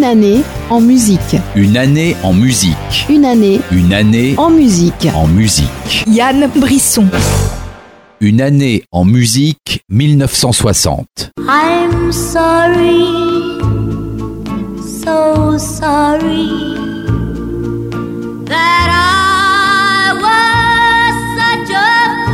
année en musique. Une année en musique. Une année. Une année en musique. En musique. Yann Brisson. Une année en musique 1960. I'm sorry, so sorry that I was such a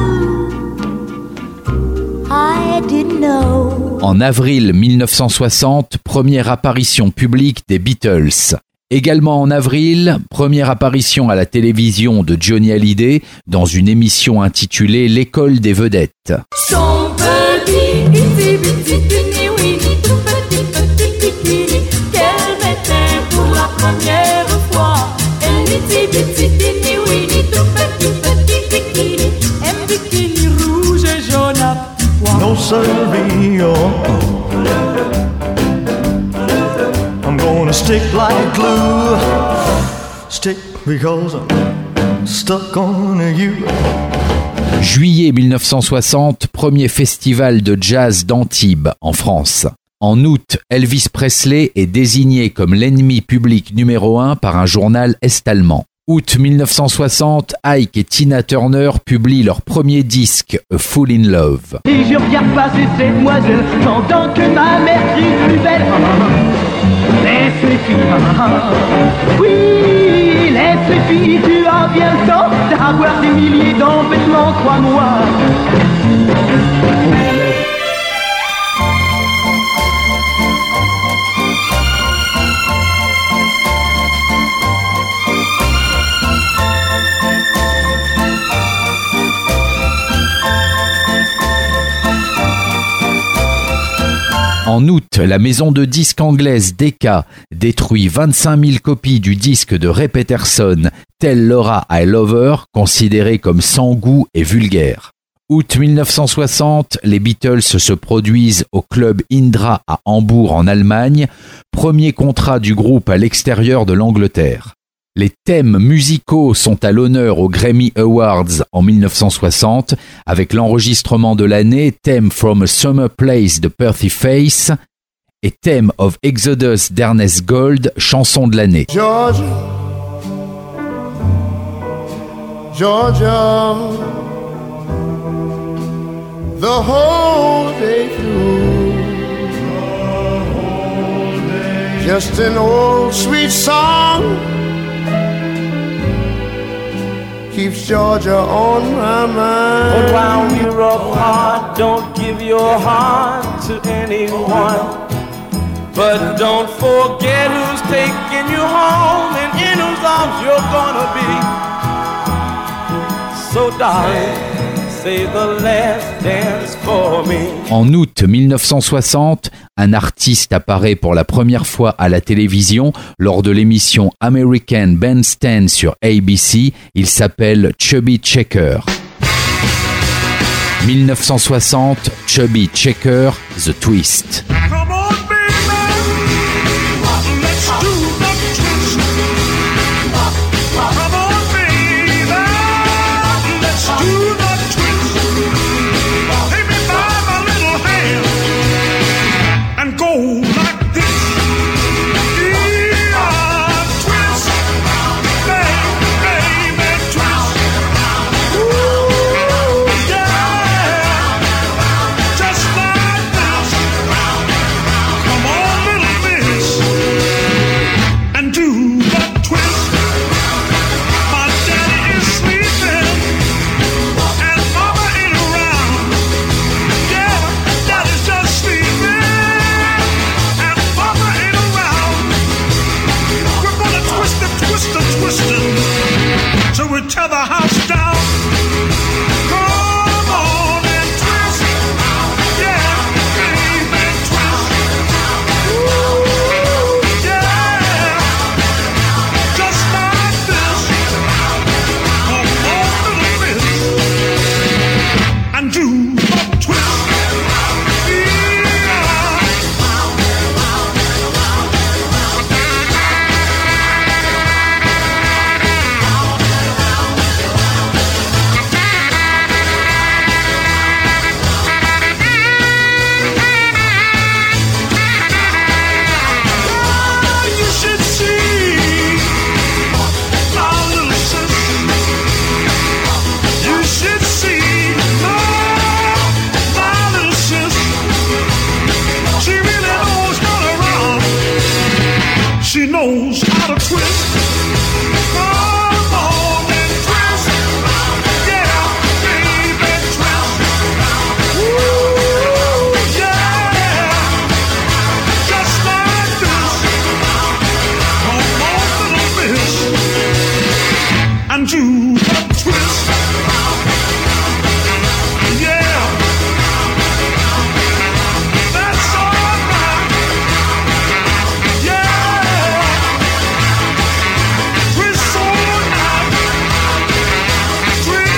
fool. I didn't know. En avril 1960, première apparition publique des Beatles. Également en avril, première apparition à la télévision de Johnny Hallyday dans une émission intitulée L'école des vedettes. Son petit, itsy bitsy, teeny weeny, tout petit, petit bikini qu'elle mettait pour la première fois. Un itsy bitsy, teeny weeny, tout petit, petit bikini, un bikini rouge et jaune à pois. No siree, I'm gonna stick like glue. Stick because I'm stuck on you. Juillet 1960, premier festival de jazz d'Antibes, en France. En août, Elvis Presley est désigné comme l'ennemi public numéro 1 par un journal est-allemand. Août 1960, Ike et Tina Turner publient leur premier disque, A Fool in Love. Et je regarde passer ces demoiselles pendant que ma mère crie plus belle. Laisse-les filles, oui, laisse-les filles, tu as bien le temps d'avoir des milliers d'embêtements, crois-moi. En août, la maison de disques anglaise Decca détruit 25 000 copies du disque de Ray Peterson, Tell Laura I Love Her, considéré comme sans goût et vulgaire. Août 1960, les Beatles se produisent au club Indra à Hambourg en Allemagne, premier contrat du groupe à l'extérieur de l'Angleterre. Les thèmes musicaux sont à l'honneur aux Grammy Awards en 1960 avec l'enregistrement de l'année Theme from a Summer Place de Percy Face et Theme of Exodus d'Ernest Gold, chanson de l'année. Georgia, Georgia, the whole day through, just an old sweet song keeps Georgia on my mind. But while we're apart, don't give your heart to anyone. But don't forget who's taking you home and in whose arms you're gonna be. So darling, say the last dance for me. En août 1960, un artiste apparaît pour la première fois à la télévision lors de l'émission American Bandstand sur ABC. Il s'appelle Chubby Checker. 1960, Chubby Checker, The Twist. She knows how to twist. Come on and twist. Yeah, baby, twist. Ooh, yeah. Just like this. Come on, little miss. And you can twist. Yeah. That's all right. Yeah. Twist so nice. Twist.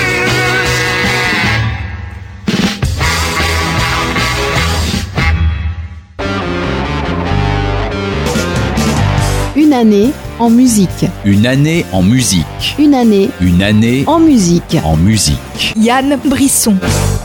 Une année en musique. Une année en musique. Une année Une année en musique. en musique. Yann Brisson.